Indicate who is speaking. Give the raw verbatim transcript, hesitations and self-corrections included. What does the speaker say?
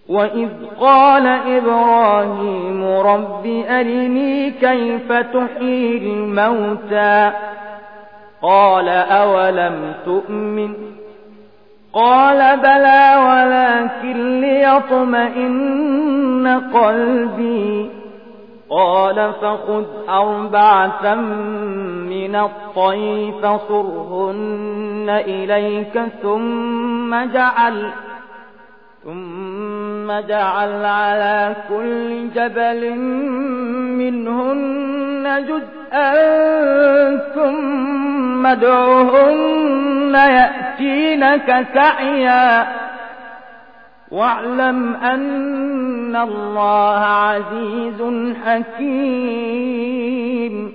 Speaker 1: وإذ قال إبراهيم رب أرني كيف تحيي الموتى قال أولم تؤمن قال بلى ولكن ليطمئن قلبي قال فخذ أربعة من الطير فصرهن إليك ثم جعل ثم جعل على كل جبل منهن جزءا ثم ادعهن يأتينك سعيا واعلم أن الله عزيز حكيم